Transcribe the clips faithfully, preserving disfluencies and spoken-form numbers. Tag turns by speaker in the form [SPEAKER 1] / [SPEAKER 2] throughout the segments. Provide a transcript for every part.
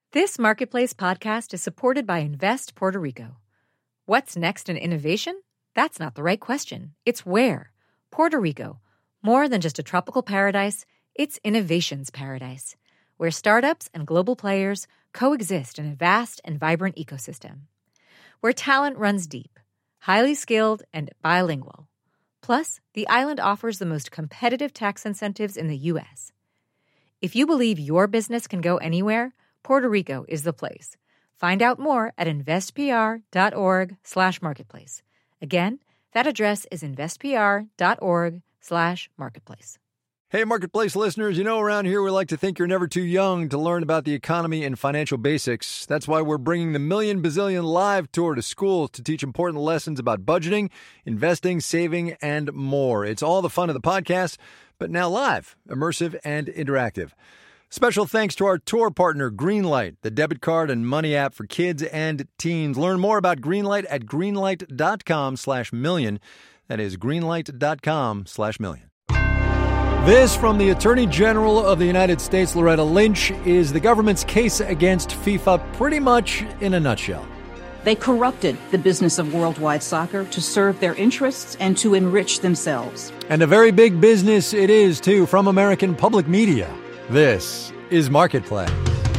[SPEAKER 1] This Marketplace podcast is supported by Invest Puerto Rico. What's next in innovation? That's not the right question. It's where. Puerto Rico. More than just a tropical paradise, it's innovation's paradise, where startups and global players coexist in a vast and vibrant ecosystem. Where talent runs deep, highly skilled, and bilingual. Plus, the island offers the most competitive tax incentives in the U S. If you believe your business can go anywhere, Puerto Rico is the place. Find out more at investpr.org slash marketplace. Again, that address is investpr.org slash marketplace.
[SPEAKER 2] Hey, Marketplace listeners, you know around here we like to think you're never too young to learn about the economy and financial basics. That's why we're bringing the Million Bazillion Live Tour to schools to teach important lessons about budgeting, investing, saving, and more. It's all the fun of the podcast, but now live, immersive, and interactive. Special thanks to our tour partner, Greenlight, the debit card and money app for kids and teens. Learn more about Greenlight at greenlight.com slash million. That is greenlight.com slash million. This from the Attorney General of the United States, Loretta Lynch, is the government's case against FIFA pretty much in a nutshell.
[SPEAKER 3] They corrupted the business of worldwide soccer to serve their interests and to enrich themselves.
[SPEAKER 2] And a very big business it is, too, from American public media. This is Marketplace.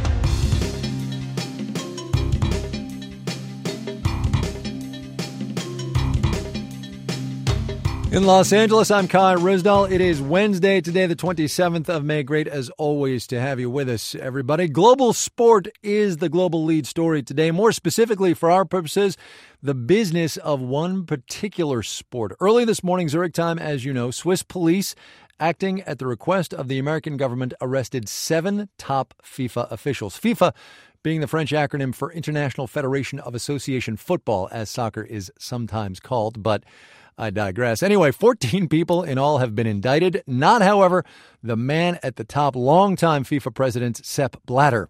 [SPEAKER 2] In Los Angeles, I'm Kai Ryssdal. It is Wednesday today, the twenty-seventh of May. Great, as always, to have you with us, everybody. Global sport is the global lead story today. More specifically, for our purposes, the business of one particular sport. Early this morning, Zurich time, as you know, Swiss police, acting at the request of the American government, arrested seven top FIFA officials. FIFA being the French acronym for International Federation of Association Football, as soccer is sometimes called, but I digress. Anyway, fourteen people in all have been indicted. Not, however, the man at the top, longtime FIFA president Sepp Blatter.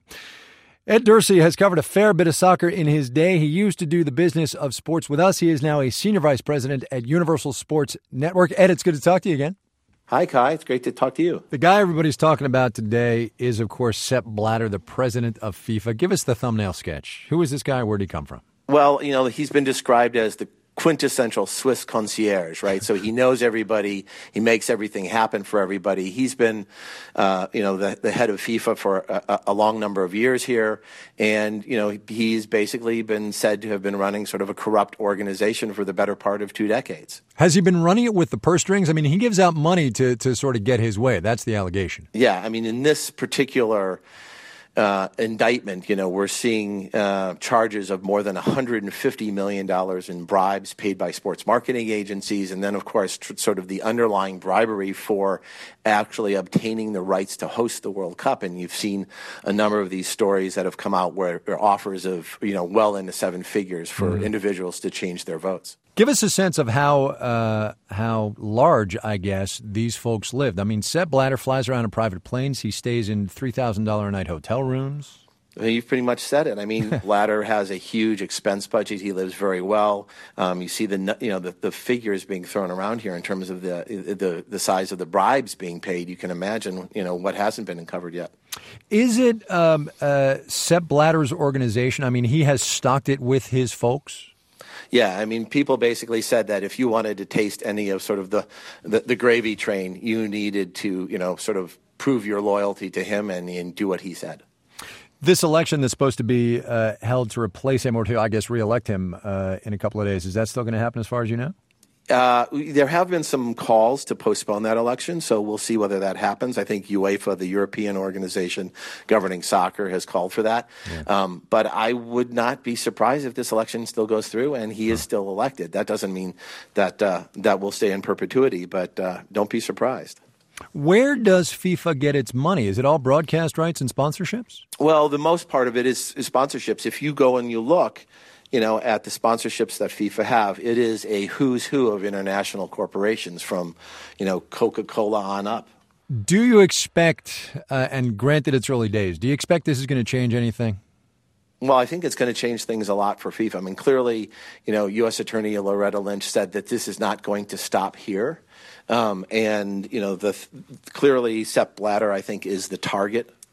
[SPEAKER 2] Ed Dursey has covered a fair bit of soccer in his day. He used to do the business of sports with us. He is now a senior vice president at Universal Sports Network. Ed, it's good to talk to you again.
[SPEAKER 4] Hi, Kai. It's great to talk to you.
[SPEAKER 2] The guy everybody's talking about today is, of course, Sepp Blatter, the president of FIFA. Give us the thumbnail sketch. Who is this guy? Where did he come from?
[SPEAKER 4] Well, you know, he's been described as the quintessential Swiss concierge, right? So he knows everybody. He makes everything happen for everybody. He's been, uh, you know, the, the head of FIFA for a, a long number of years here. And, you know, he's basically been said to have been running sort of a corrupt organization for the better part of two decades.
[SPEAKER 2] Has he been running it with the purse strings? I mean, he gives out money to, to sort of get his way. That's the allegation.
[SPEAKER 4] Yeah. I mean, in this particular Uh, indictment, you know, we're seeing uh, charges of more than one hundred fifty million dollars in bribes paid by sports marketing agencies. And then, of course, tr- sort of the underlying bribery for actually obtaining the rights to host the World Cup. And you've seen a number of these stories that have come out where there are offers of, you know, well into seven figures for mm. individuals to change their votes.
[SPEAKER 2] Give us a sense of how uh, how large, I guess, these folks lived. I mean, Sepp Blatter flies around in private planes. He stays in three thousand dollars a night hotel rooms.
[SPEAKER 4] You've pretty much said it. I mean, Blatter has a huge expense budget. He lives very well. Um, you see the you know the, the figures being thrown around here in terms of the the the size of the bribes being paid. You can imagine, you know, what hasn't been uncovered yet.
[SPEAKER 2] Is it um, uh, Sepp Blatter's organization? I mean, he has stocked it with his folks.
[SPEAKER 4] Yeah, I mean, people basically said that if you wanted to taste any of sort of the, the, the gravy train, you needed to, you know, sort of prove your loyalty to him and, and do what he said.
[SPEAKER 2] This election that's supposed to be uh, held to replace him or to, I guess, reelect him uh, in a couple of days, is that still going to happen as far as you know?
[SPEAKER 4] Uh, there have been some calls to postpone that election, so we'll see whether that happens. I think UEFA, the European organization governing soccer, has called for that. Yeah. Um, but I would not be surprised if this election still goes through and he huh. is still elected. That doesn't mean that uh, that will stay in perpetuity, but uh, don't be surprised.
[SPEAKER 2] Where does FIFA get its money? Is it all broadcast rights and sponsorships?
[SPEAKER 4] Well, the most part of it is, is sponsorships. If you go and you look, you know, at the sponsorships that FIFA have, it is a who's who of international corporations from, you know, Coca-Cola on up.
[SPEAKER 2] Do you expect, uh, and granted it's early days, do you expect this is going to change anything?
[SPEAKER 4] Well, I think it's going to change things a lot for FIFA. I mean, clearly, you know, U S Attorney Loretta Lynch said that this is not going to stop here. Um, and, you know, the clearly Sepp Blatter, I think, is the target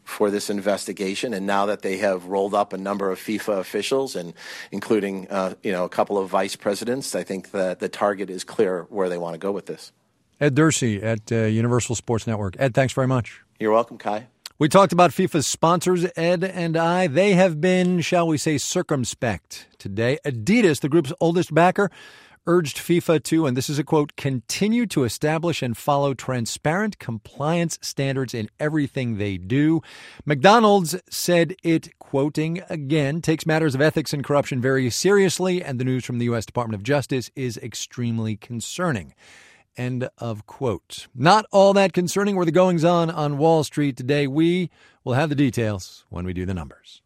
[SPEAKER 4] for this investigation. And now that they have rolled up a number of FIFA officials, and including uh, you know a couple of vice presidents, I think that the target is clear where they want to go with this.
[SPEAKER 2] Ed Dursey at uh, Universal Sports Network. Ed, thanks very much.
[SPEAKER 4] You're welcome, Kai.
[SPEAKER 2] We talked about FIFA's sponsors, Ed and I. They have been, shall we say, circumspect today. Adidas, the group's oldest backer, urged FIFA to, and this is a quote, continue to establish and follow transparent compliance standards in everything they do. McDonald's said it, quoting again, takes matters of ethics and corruption very seriously, and the news from the U S Department of Justice is extremely concerning. End of quote. Not all that concerning were the goings-on on Wall Street today. We will have the details when we do the numbers.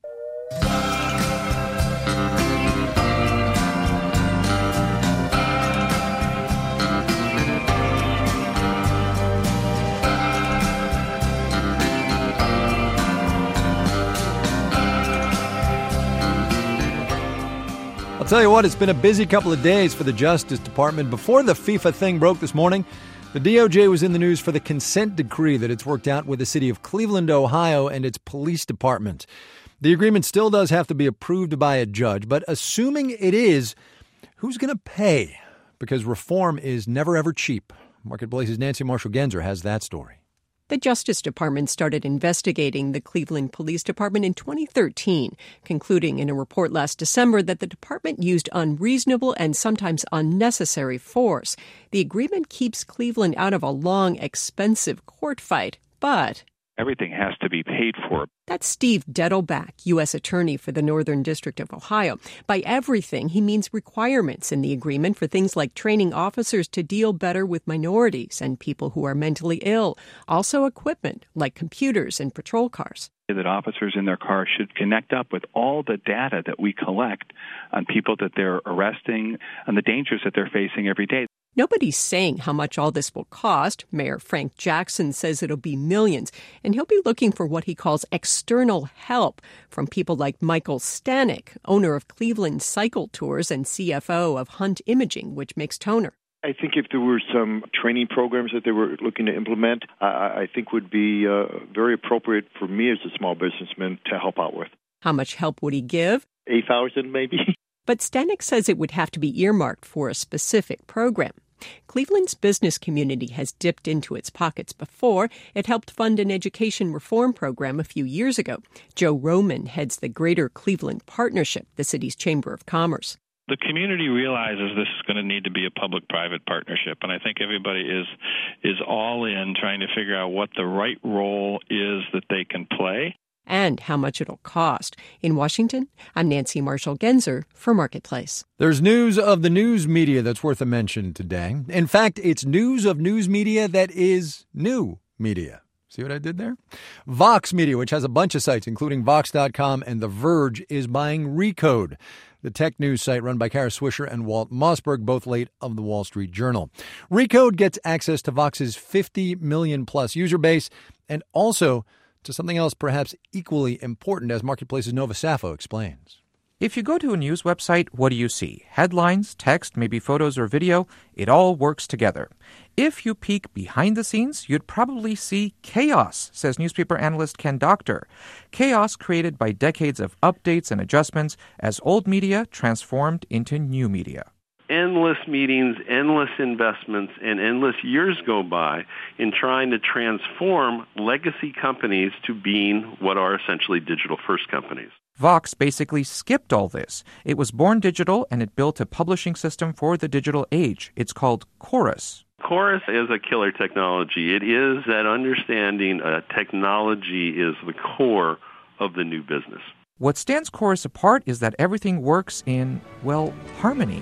[SPEAKER 2] I'll tell you what, it's been a busy couple of days for the Justice Department. Before the FIFA thing broke this morning, the D O J was in the news for the consent decree that it's worked out with the city of Cleveland, Ohio, and its police department. The agreement still does have to be approved by a judge, but assuming it is, who's going to pay? Because reform is never, ever cheap. Marketplace's Nancy Marshall-Genzer has that story.
[SPEAKER 5] The Justice Department started investigating the Cleveland Police Department in twenty thirteen, concluding in a report last December that the department used unreasonable and sometimes unnecessary force. The agreement keeps Cleveland out of a long, expensive court fight, but
[SPEAKER 6] everything has to be paid for.
[SPEAKER 5] That's Steve Dettelbach, U S Attorney for the Northern District of Ohio. By everything, he means requirements in the agreement for things like training officers to deal better with minorities and people who are mentally ill. Also equipment, like computers and patrol cars.
[SPEAKER 6] That officers in their cars should connect up with all the data that we collect on people that they're arresting and the dangers that they're facing every day.
[SPEAKER 5] Nobody's saying how much all this will cost. Mayor Frank Jackson says it'll be millions, and he'll be looking for what he calls external help from people like Michael Stanek, owner of Cleveland Cycle Tours and C F O of Hunt Imaging, which makes toner.
[SPEAKER 7] I think if there were some training programs that they were looking to implement, I, I think would be uh, very appropriate for me as a small businessman to help out with.
[SPEAKER 5] How much help would he give?
[SPEAKER 7] eight thousand dollars maybe.
[SPEAKER 5] But Stanek says it would have to be earmarked for a specific program. Cleveland's business community has dipped into its pockets before. It helped fund an education reform program a few years ago. Joe Roman heads the Greater Cleveland Partnership, the city's chamber of commerce.
[SPEAKER 8] The community realizes this is going to need to be a public-private partnership, and I think everybody is is all in trying to figure out what the right role is that they can play.
[SPEAKER 5] And how much it'll cost. In Washington, I'm Nancy Marshall-Genzer for Marketplace.
[SPEAKER 2] There's news of the news media that's worth a mention today. In fact, it's news of news media that is new media. See what I did there? Vox Media, which has a bunch of sites, including Vox dot com and The Verge, is buying Recode, the tech news site run by Kara Swisher and Walt Mossberg, both late of the Wall Street Journal. Recode gets access to Vox's fifty million plus user base and also to something else perhaps equally important, as Marketplace's Nova Safo explains.
[SPEAKER 9] If you go to a news website, what do you see? Headlines, text, maybe photos or video. It all works together. If you peek behind the scenes, you'd probably see chaos, says newspaper analyst Ken Doctor. Chaos created by decades of updates and adjustments as old media transformed into new media.
[SPEAKER 10] Endless meetings, endless investments, and endless years go by in trying to transform legacy companies to being what are essentially digital-first companies.
[SPEAKER 9] Vox basically skipped all this. It was born digital, and it built a publishing system for the digital age. It's called Chorus.
[SPEAKER 10] Chorus is a killer technology. It is that understanding uh, technology is the core of the new business.
[SPEAKER 9] What stands Chorus apart is that everything works in, well, harmony.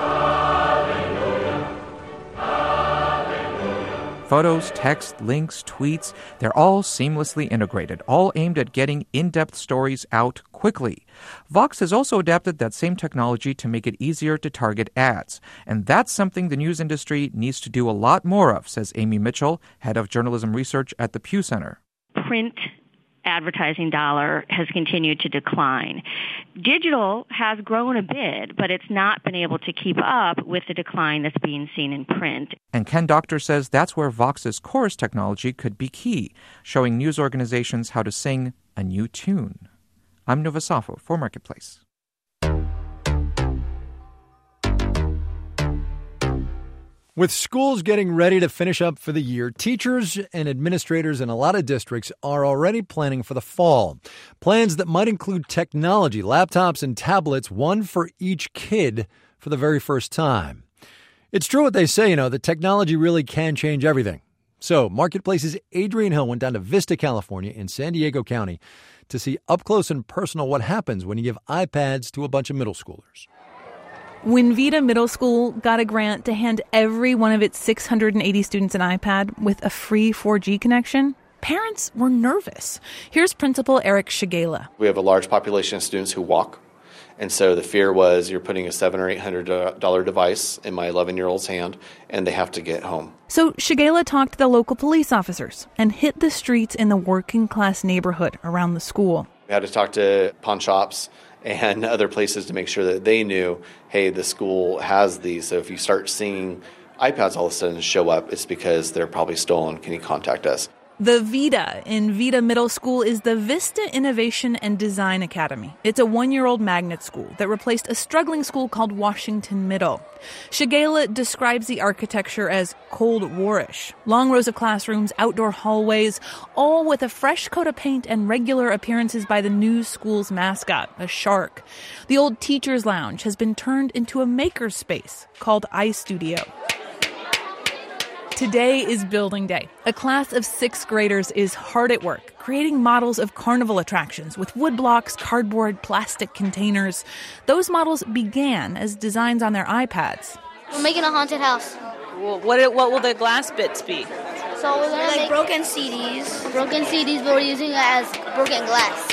[SPEAKER 9] Hallelujah. Hallelujah. Photos, text, links, tweets, they're all seamlessly integrated, all aimed at getting in-depth stories out quickly. Vox has also adapted that same technology to make it easier to target ads. And that's something the news industry needs to do a lot more of, says Amy Mitchell, head of journalism research at the Pew Center.
[SPEAKER 11] Print advertising dollar has continued to decline. Digital has grown a bit, but it's not been able to keep up with the decline that's being seen in print.
[SPEAKER 9] And Ken Doctor says that's where Vox's chorus technology could be key, showing news organizations how to sing a new tune. I'm Nova Safo for Marketplace.
[SPEAKER 2] With schools getting ready to finish up for the year, teachers and administrators in a lot of districts are already planning for the fall. Plans that might include technology, laptops and tablets, one for each kid for the very first time. It's true what they say, you know, that technology really can change everything. So Marketplace's Adrian Hill went down to Vista, California in San Diego County to see up close and personal what happens when you give iPads to a bunch of middle schoolers.
[SPEAKER 12] When Vida Middle School got a grant to hand every one of its six hundred eighty students an iPad with a free four G connection, parents were nervous. Here's Principal Eric Shigela.
[SPEAKER 13] We have a large population of students who walk, and so the fear was you're putting a seven or eight hundred dollar device in my eleven-year-old's hand, and they have to get home.
[SPEAKER 12] So Shigela talked to the local police officers and hit the streets in the working-class neighborhood around the school.
[SPEAKER 13] We had to talk to pawn shops and other places to make sure that they knew, hey, the school has these. So if you start seeing iPads all of a sudden show up, it's because they're probably stolen. Can you contact us?
[SPEAKER 12] The Vida in Vida Middle School is the Vista Innovation and Design Academy. It's a one-year-old magnet school that replaced a struggling school called Washington Middle. Shigela describes the architecture as Cold War-ish. Long rows of classrooms, outdoor hallways, all with a fresh coat of paint and regular appearances by the new school's mascot, a shark. The old teacher's lounge has been turned into a makerspace called iStudio. Today is building day. A class of sixth graders is hard at work, creating models of carnival attractions with wood blocks, cardboard, plastic containers. Those models began as designs on their iPads.
[SPEAKER 14] We're making a haunted house.
[SPEAKER 15] Well, what what will the glass bits be?
[SPEAKER 14] So we're gonna
[SPEAKER 16] like
[SPEAKER 14] make
[SPEAKER 16] broken C Ds.
[SPEAKER 14] Broken C Ds, but we're using it as broken glass.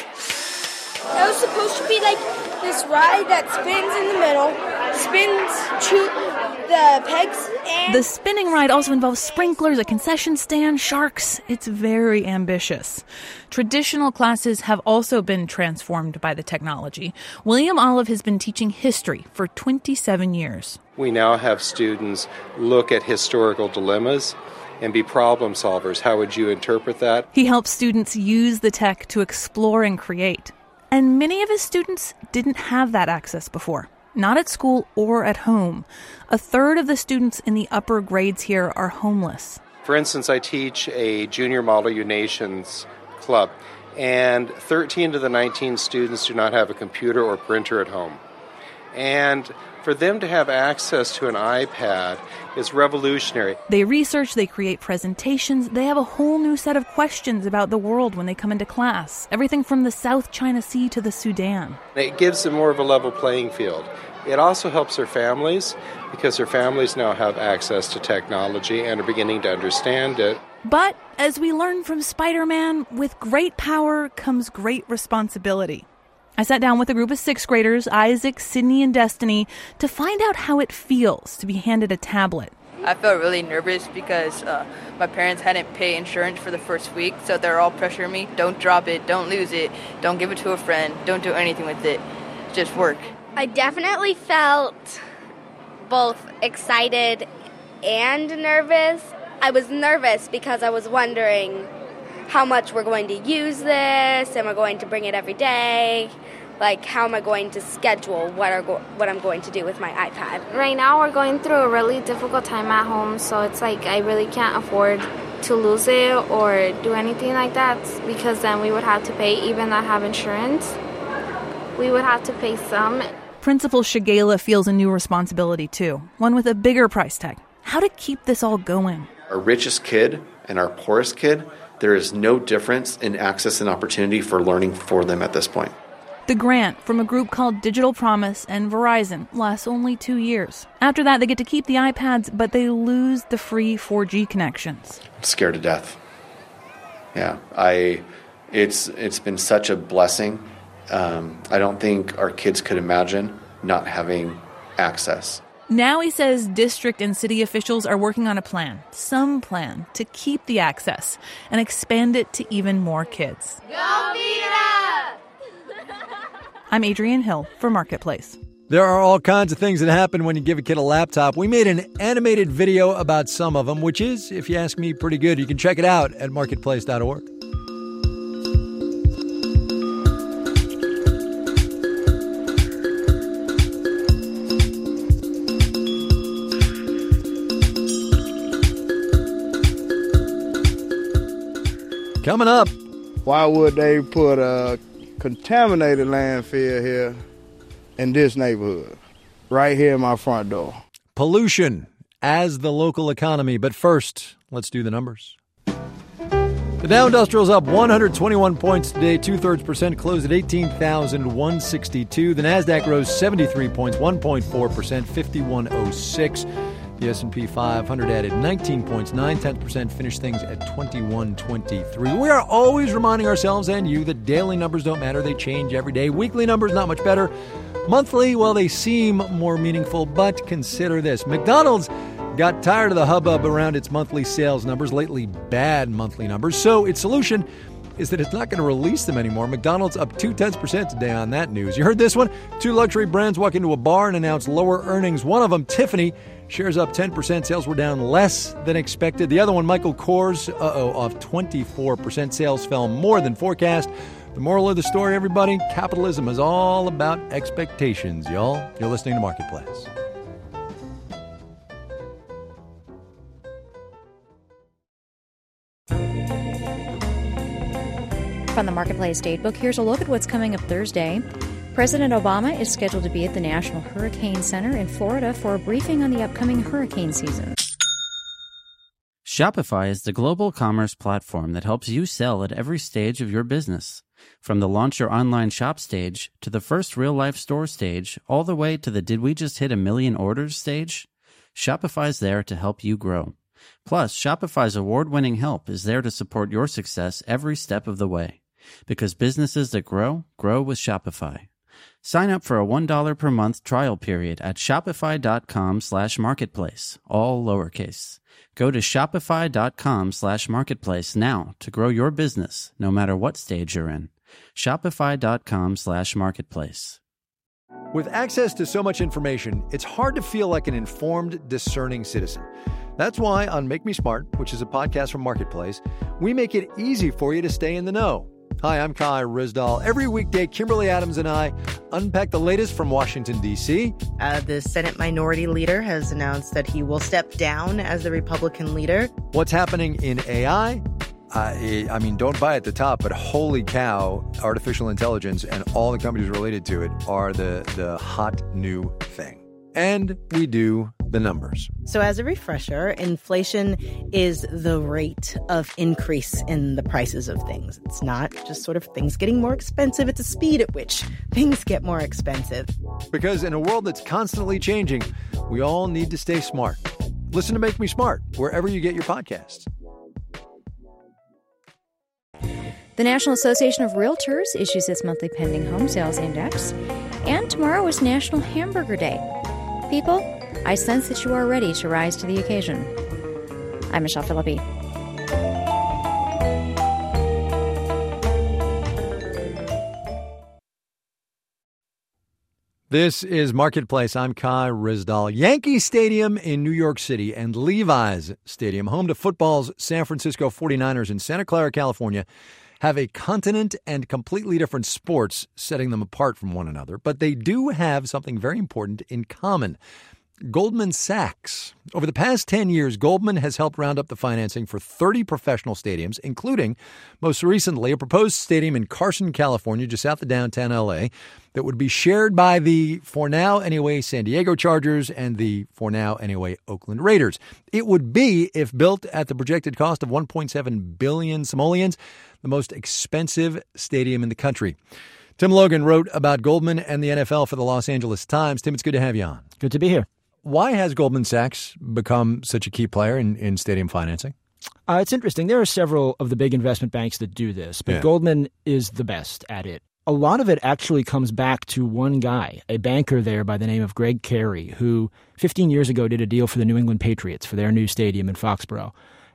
[SPEAKER 16] It was supposed to be like this ride that spins in the middle, spins shoot the pegs, and
[SPEAKER 12] the spinning ride also involves sprinklers, a concession stand, sharks. It's very ambitious. Traditional classes have also been transformed by the technology. William Olive has been teaching history for twenty-seven years.
[SPEAKER 17] We now have students look at historical dilemmas and be problem solvers. How would you interpret that?
[SPEAKER 12] He helps students use the tech to explore and create. And many of his students didn't have that access before, not at school or at home. A third of the students in the upper grades here are homeless.
[SPEAKER 17] For instance, I teach a junior Model U Nations club, and thirteen of the nineteen students do not have a computer or printer at home. And for them to have access to an iPad is revolutionary.
[SPEAKER 12] They research, they create presentations, they have a whole new set of questions about the world when they come into class. Everything from the South China Sea to the Sudan.
[SPEAKER 17] It gives them more of a level playing field. It also helps their families because their families now have access to technology and are beginning to understand it.
[SPEAKER 12] But as we learn from Spider-Man, with great power comes great responsibility. I sat down with a group of sixth graders, Isaac, Sydney, and Destiny, to find out how it feels to be handed a tablet.
[SPEAKER 18] I felt really nervous because uh, my parents hadn't paid insurance for the first week, so they're all pressuring me. Don't drop it, don't lose it, don't give it to a friend, don't do anything with it, just work.
[SPEAKER 19] I definitely felt both excited and nervous. I was nervous because I was wondering how much we're going to use this, and we're going to bring it every day. Like, how am I going to schedule what are go- what I'm going to do with my iPad?
[SPEAKER 20] Right now, we're going through a really difficult time at home, so it's like I really can't afford to lose it or do anything like that, because then we would have to pay, even not have insurance. We would have to pay some.
[SPEAKER 12] Principal Shigela feels a new responsibility, too, one with a bigger price tag. How to keep this all going.
[SPEAKER 13] Our richest kid and our poorest kid, there is no difference in access and opportunity for learning for them at this point.
[SPEAKER 12] The grant from a group called Digital Promise and Verizon lasts only two years. After that, they get to keep the iPads, but they lose the free four G connections.
[SPEAKER 13] I'm scared to death. Yeah, I. It's it's been such a blessing. Um, I don't think our kids could imagine not having access.
[SPEAKER 12] Now he says district and city officials are working on a plan, some plan, to keep the access and expand it to even more kids.
[SPEAKER 14] Go Vita!
[SPEAKER 12] I'm Adrienne Hill for Marketplace.
[SPEAKER 2] There are all kinds of things that happen when you give a kid a laptop. We made an animated video about some of them, which is, if you ask me, pretty good. You can check it out at marketplace dot org. Coming up.
[SPEAKER 21] Why would they put a contaminated landfill here in this neighborhood, right here in my front door?
[SPEAKER 2] Pollution as the local economy. But first, let's do the numbers. The Dow Industrial's up one hundred twenty-one points today, two-thirds percent, closed at eighteen thousand one hundred sixty-two. The NASDAQ rose seventy-three points, one point four percent, fifty-one oh six. The S and P five hundred added nineteen points, nine tenths percent, finished things at twenty-one twenty-three. We are always reminding ourselves and you that daily numbers don't matter. They change every day. Weekly numbers, not much better. Monthly, well, they seem more meaningful, but consider this. McDonald's got tired of the hubbub around its monthly sales numbers, lately bad monthly numbers, so its solution is that it's not going to release them anymore. McDonald's up two-tenths percent today on that news. You heard this one? Two luxury brands walk into a bar and announce lower earnings. One of them, Tiffany, shares up ten percent. Sales were down less than expected. The other one, Michael Kors, uh-oh, off twenty-four percent. Sales fell more than forecast. The moral of the story, everybody, capitalism is all about expectations, y'all. You're listening to Marketplace.
[SPEAKER 22] From the Marketplace Datebook, here's a look at what's coming up Thursday. President Obama is scheduled to be at the National Hurricane Center in Florida for a briefing on the upcoming hurricane season.
[SPEAKER 23] Shopify is the global commerce platform that helps you sell at every stage of your business. From the launch your online shop stage to the first real-life store stage, all the way to the did we just hit a million orders stage, Shopify's there to help you grow. Plus, Shopify's award-winning help is there to support your success every step of the way. Because businesses that grow, grow with Shopify. Sign up for a one dollar per month trial period at shopify.com slash marketplace, all lowercase. Go to shopify.com slash marketplace now to grow your business, no matter what stage you're in. Shopify.com slash marketplace.
[SPEAKER 2] With access to so much information, it's hard to feel like an informed, discerning citizen. That's why on Make Me Smart, which is a podcast from Marketplace, we make it easy for you to stay in the know. Hi, I'm Kai Rizdal. Every weekday, Kimberly Adams and I unpack the latest from Washington, D C.
[SPEAKER 24] Uh, the Senate Minority Leader has announced that he will step down as the Republican leader.
[SPEAKER 2] What's happening in A I? Uh, I mean, don't buy at the top, but holy cow, artificial intelligence and all the companies related to it are the, the hot new thing. And we do the numbers.
[SPEAKER 24] So as a refresher, inflation is the rate of increase in the prices of things. It's not just sort of things getting more expensive. It's a speed at which things get more expensive.
[SPEAKER 2] Because in a world that's constantly changing, we all need to stay smart. Listen to Make Me Smart wherever you get your podcasts.
[SPEAKER 22] The National Association of Realtors issues its monthly pending home sales index. And tomorrow is National Hamburger Day. People, I sense that you are ready to rise to the occasion. I'm Michelle Philippi.
[SPEAKER 2] This is Marketplace. I'm Kai Rizdal. Yankee Stadium in New York City and Levi's Stadium, home to football's San Francisco forty-niners in Santa Clara, California, have a continent and completely different sports setting them apart from one another, but they do have something very important in common. Goldman Sachs. Over the past ten years, Goldman has helped round up the financing for thirty professional stadiums, including, most recently, a proposed stadium in Carson, California, just south of downtown L A, that would be shared by the, for now anyway, San Diego Chargers and the, for now anyway, Oakland Raiders. It would be, if built at the projected cost of one point seven billion simoleons, the most expensive stadium in the country. Tim Logan wrote about Goldman and the N F L for the Los Angeles Times. Tim, it's good to have you on.
[SPEAKER 25] Good to be here.
[SPEAKER 2] Why has Goldman Sachs become such a key player in, in stadium financing?
[SPEAKER 25] Uh, it's interesting. There are several of the big investment banks that do this, but
[SPEAKER 2] yeah.
[SPEAKER 25] Goldman is the best at it.
[SPEAKER 1] a lot of it actually comes back to one guy, a banker there by the name of Greg Carey, who fifteen years ago did a deal for the New England Patriots for their new stadium in Foxborough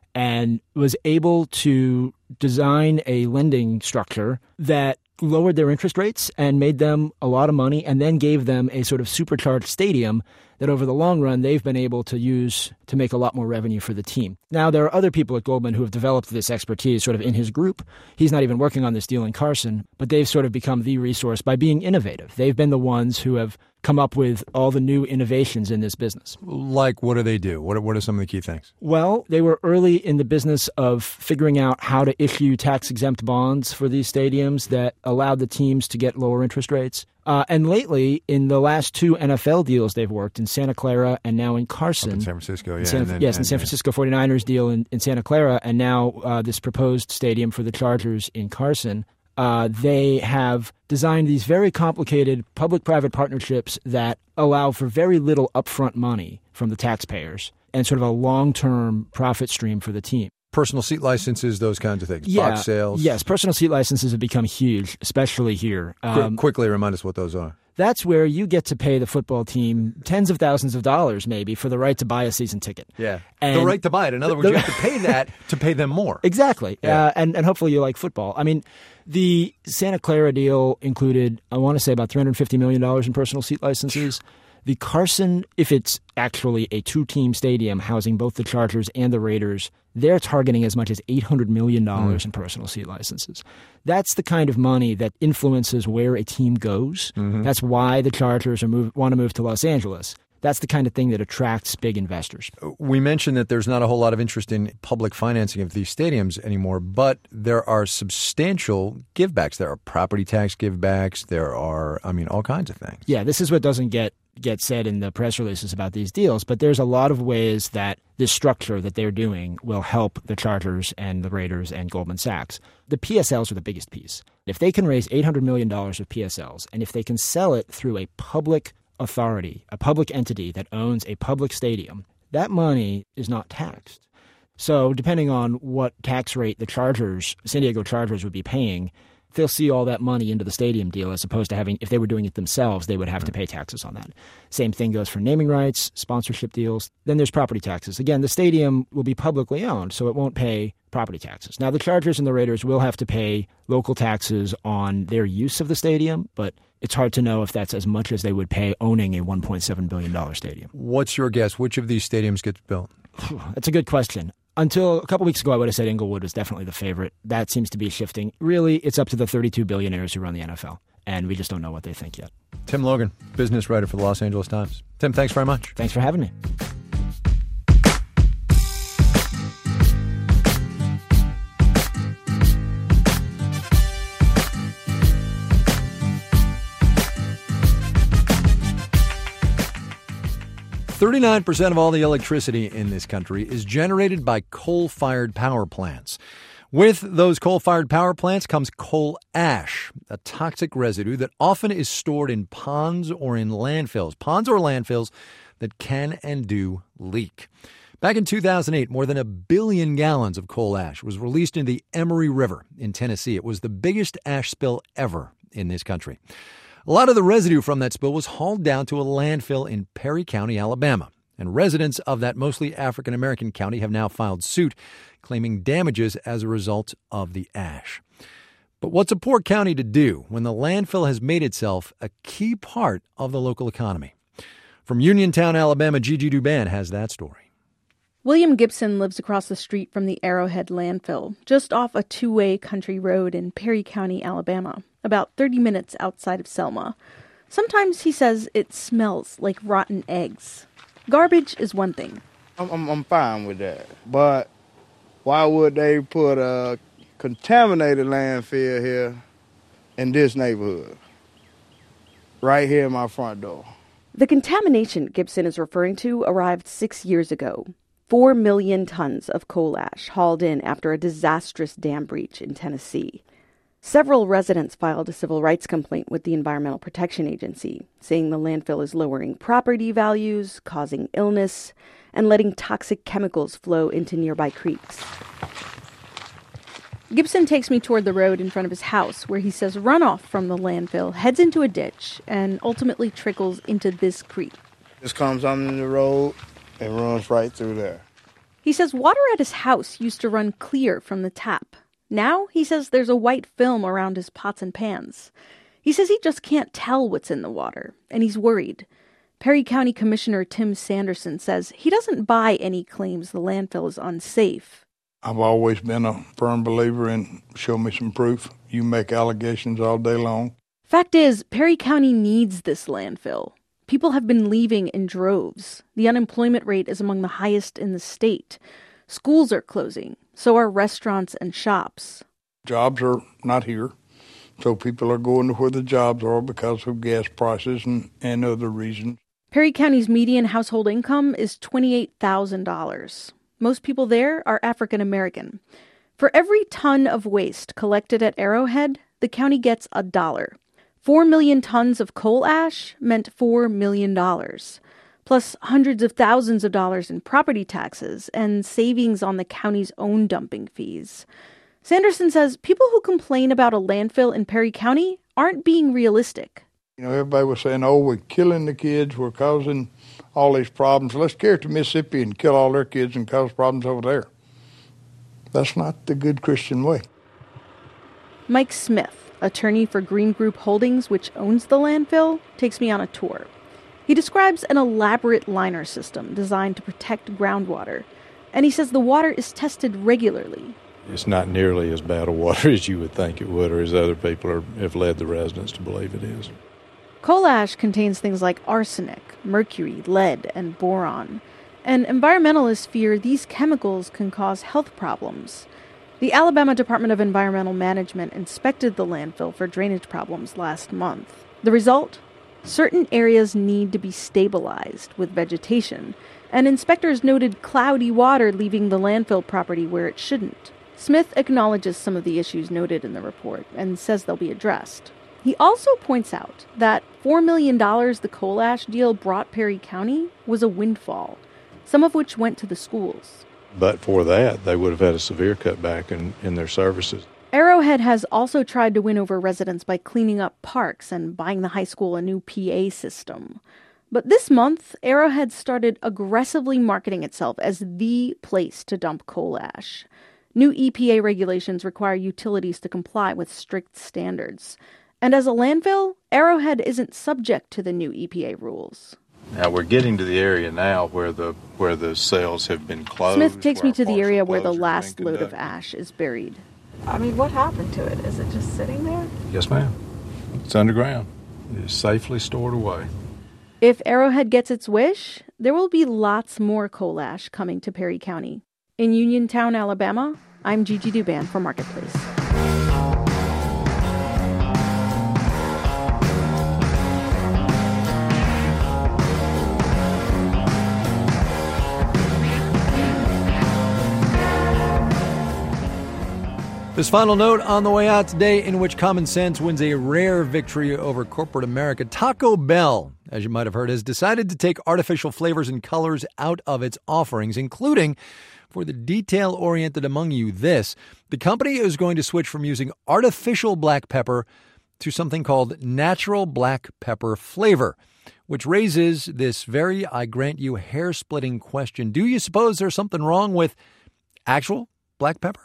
[SPEAKER 1] and was able to design a lending structure that lowered their interest rates and made them a lot of money and then gave them a sort of supercharged stadium that over the long run they've been able to use to make a lot more revenue for the team. Now, there are other people at Goldman who have developed this expertise sort of in his group. He's not even working on this deal in Carson, but they've sort of become the resource by being innovative. They've been the ones who have come up with all the new innovations in this business.
[SPEAKER 2] Like, what do they do? What are, what are some of the key things?
[SPEAKER 1] Well, they were early in the business of figuring out how to issue tax-exempt bonds for these stadiums that allowed the teams to get lower interest rates. Uh, and lately, in the last two N F L deals they've worked, in Santa Clara and now in Carson.
[SPEAKER 2] Up in San Francisco, yeah.
[SPEAKER 1] San,
[SPEAKER 2] and then,
[SPEAKER 1] yes,
[SPEAKER 2] and,
[SPEAKER 1] in San Francisco forty-niners deal in, in Santa Clara, and now uh, this proposed stadium for the Chargers in Carson. Uh, they have designed these very complicated public-private partnerships that allow for very little upfront money from the taxpayers and sort of a long-term profit stream for the team.
[SPEAKER 2] Personal seat licenses, those kinds of things.
[SPEAKER 1] Yeah,
[SPEAKER 2] Box sales.
[SPEAKER 1] Yes, personal seat licenses have become huge, especially here.
[SPEAKER 2] Um, Qu- quickly remind us what those are.
[SPEAKER 1] That's where you get to pay the football team tens of thousands of dollars, maybe, for the right to buy a season ticket.
[SPEAKER 2] Yeah,
[SPEAKER 1] and
[SPEAKER 2] the right to buy it. In other words,
[SPEAKER 1] the,
[SPEAKER 2] you have to pay that to pay them more.
[SPEAKER 1] Exactly,
[SPEAKER 2] yeah.
[SPEAKER 1] uh, and, and hopefully you like football. I mean, the Santa Clara deal included, I want to say, about three hundred fifty million dollars in personal seat licenses. The Carson, if it's actually a two-team stadium housing both the Chargers and the Raiders, they're targeting as much as eight hundred million dollars mm. in personal seat licenses. That's the kind of money that influences where a team goes. Mm-hmm. That's why the Chargers are move, want to move to Los Angeles. That's the kind of thing that attracts big investors.
[SPEAKER 2] We mentioned that there's not a whole lot of interest in public financing of these stadiums anymore, but there are substantial givebacks. There are property tax givebacks. There are, I mean, all kinds of things.
[SPEAKER 1] Yeah, this is what doesn't get get said in the press releases about these deals, but there's a lot of ways that this structure that they're doing will help the Chargers and the Raiders and Goldman Sachs. The P S Ls are the biggest piece. If they can raise eight hundred million dollars of P S Ls, and if they can sell it through a public authority, a public entity that owns a public stadium, that money is not taxed. So depending on what tax rate the Chargers, San Diego Chargers would be paying, they'll see all that money into the stadium deal as opposed to having, if they were doing it themselves, they would have to pay taxes on that. Same thing goes for naming rights, sponsorship deals. Then there's property taxes. Again, the stadium will be publicly owned, so it won't pay property taxes. Now, the Chargers and the Raiders will have to pay local taxes on their use of the stadium, but it's hard to know if that's as much as they would pay owning a one point seven billion dollars stadium.
[SPEAKER 2] What's your guess? Which of these stadiums gets built?
[SPEAKER 1] That's a good question. Until a couple weeks ago, I would have said Inglewood was definitely the favorite. That seems to be shifting. Really, it's up to the thirty-two billionaires who run the N F L, and we just don't know what they think yet.
[SPEAKER 2] Tim Logan, business writer for the Los Angeles Times. Tim, thanks very much.
[SPEAKER 1] Thanks for having me.
[SPEAKER 2] thirty-nine percent of all the electricity in this country is generated by coal-fired power plants. With those coal-fired power plants comes coal ash, a toxic residue that often is stored in ponds or in landfills, ponds or landfills that can and do leak. Back in two thousand eight, more than a billion gallons of coal ash was released into the Emery River in Tennessee. It was the biggest ash spill ever in this country. A lot of the residue from that spill was hauled down to a landfill in Perry County, Alabama. And residents of that mostly African-American county have now filed suit, claiming damages as a result of the ash. But what's a poor county to do when the landfill has made itself a key part of the local economy? From Uniontown, Alabama, Gigi Duban has that story.
[SPEAKER 3] William Gibson lives across the street from the Arrowhead landfill, just off a two-way country road in Perry County, Alabama, about thirty minutes outside of Selma. Sometimes he says it smells like rotten eggs. Garbage is one thing.
[SPEAKER 21] I'm, I'm, I'm fine with that, but why would they put a contaminated landfill here in this neighborhood, right here in my front door?
[SPEAKER 3] The contamination Gibson is referring to arrived six years ago. Four million tons of coal ash hauled in after a disastrous dam breach in Tennessee. Several residents filed a civil rights complaint with the Environmental Protection Agency, saying the landfill is lowering property values, causing illness, and letting toxic chemicals flow into nearby creeks. Gibson takes me toward the road in front of his house, where he says runoff from the landfill heads into a ditch and ultimately trickles into this creek.
[SPEAKER 21] This comes under the road and runs right through there.
[SPEAKER 3] He says water at his house used to run clear from the tap. Now, he says there's a white film around his pots and pans. He says he just can't tell what's in the water, and he's worried. Perry County Commissioner Tim Sanderson says he doesn't buy any claims the landfill is unsafe.
[SPEAKER 21] I've always been a firm believer in show me some proof. You make allegations all day long.
[SPEAKER 3] Fact is, Perry County needs this landfill. People have been leaving in droves. The unemployment rate is among the highest in the state. Schools are closing. So are restaurants and shops.
[SPEAKER 21] Jobs are not here. So people are going to where the jobs are because of gas prices and, and other reasons.
[SPEAKER 3] Perry County's median household income is twenty-eight thousand dollars. Most people there are African American. For every ton of waste collected at Arrowhead, the county gets a dollar. Four million tons of coal ash meant four million dollars, plus hundreds of thousands of dollars in property taxes and savings on the county's own dumping fees. Sanderson says people who complain about a landfill in Perry County aren't being realistic.
[SPEAKER 21] You know, everybody was saying, oh, we're killing the kids, we're causing all these problems. Let's carry it to Mississippi and kill all their kids and cause problems over there. That's not the good Christian way.
[SPEAKER 3] Mike Smith, attorney for Green Group Holdings, which owns the landfill, takes me on a tour. He describes an elaborate liner system designed to protect groundwater, and he says the water is tested regularly.
[SPEAKER 4] It's not nearly as bad a water as you would think it would, or as other people are, have led the residents to believe it is.
[SPEAKER 3] Coal ash contains things like arsenic, mercury, lead, and boron, and environmentalists fear these chemicals can cause health problems. The Alabama Department of Environmental Management inspected the landfill for drainage problems last month. The result? Certain areas need to be stabilized with vegetation, and inspectors noted cloudy water leaving the landfill property where it shouldn't. Smith acknowledges some of the issues noted in the report and says they'll be addressed. He also points out that four million dollars the coal ash deal brought Perry County was a windfall, some of which went to the schools.
[SPEAKER 4] But for that, they would have had a severe cutback in, in their services.
[SPEAKER 3] Arrowhead has also tried to win over residents by cleaning up parks and buying the high school a new P A system. But this month, Arrowhead started aggressively marketing itself as the place to dump coal ash. New E P A regulations require utilities to comply with strict standards. And as a landfill, Arrowhead isn't subject to the new E P A rules.
[SPEAKER 4] Now we're getting to the area now where the where the cells have been closed.
[SPEAKER 3] Smith takes me to the area where the last load of ash is buried.
[SPEAKER 6] I mean, what happened to it? Is it just sitting there?
[SPEAKER 4] Yes, ma'am. It's underground. It is safely stored away.
[SPEAKER 3] If Arrowhead gets its wish, there will be lots more coal ash coming to Perry County. In Uniontown, Alabama, I'm Gigi Duban for Marketplace.
[SPEAKER 2] This final note on the way out today, in which common sense wins a rare victory over corporate America. Taco Bell, as you might have heard, has decided to take artificial flavors and colors out of its offerings, including, for the detail-oriented among you, this. The company is going to switch from using artificial black pepper to something called natural black pepper flavor, which raises this very, I grant you, hair-splitting question. Do you suppose there's something wrong with actual black pepper?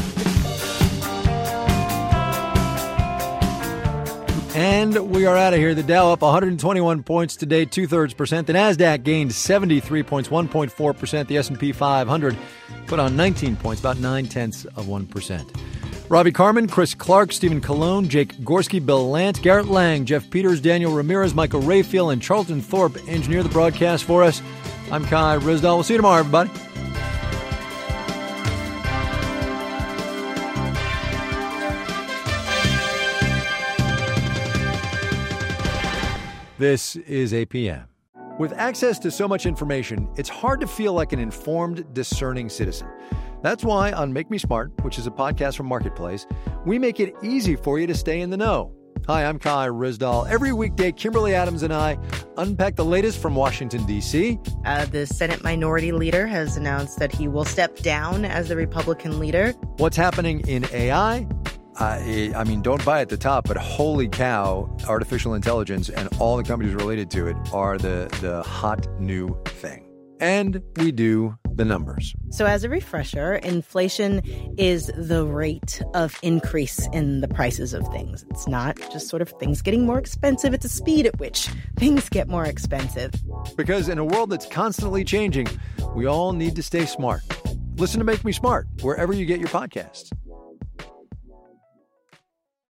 [SPEAKER 2] And we are out of here. The Dow up one hundred twenty-one points today, two-thirds percent. The Nasdaq gained seventy-three points, one point four percent. The S and P five hundred put on nineteen points, about nine-tenths of one percent. Robbie Carmen, Chris Clark, Stephen Colon, Jake Gorski, Bill Lance, Garrett Lang, Jeff Peters, Daniel Ramirez, Michael Rayfield, and Charlton Thorpe engineer the broadcast for us. I'm Kai Risdall. We'll see you tomorrow, everybody. This is A P M. With access to so much information, it's hard to feel like an informed, discerning citizen. That's why on Make Me Smart, which is a podcast from Marketplace, we make it easy for you to stay in the know. Hi, I'm Kai Ryssdal. Every weekday, Kimberly Adams and I unpack the latest from Washington, D C
[SPEAKER 24] Uh, the Senate Minority Leader has announced that he will step down as the Republican leader.
[SPEAKER 2] What's happening in A I? Uh, I mean, don't buy at the top, but holy cow, artificial intelligence and all the companies related to it are the, the hot new thing. And we do the numbers.
[SPEAKER 24] So as a refresher, inflation is the rate of increase in the prices of things. It's not just sort of things getting more expensive. It's the speed at which things get more expensive.
[SPEAKER 2] Because in a world that's constantly changing, we all need to stay smart. Listen to Make Me Smart wherever you get your podcasts.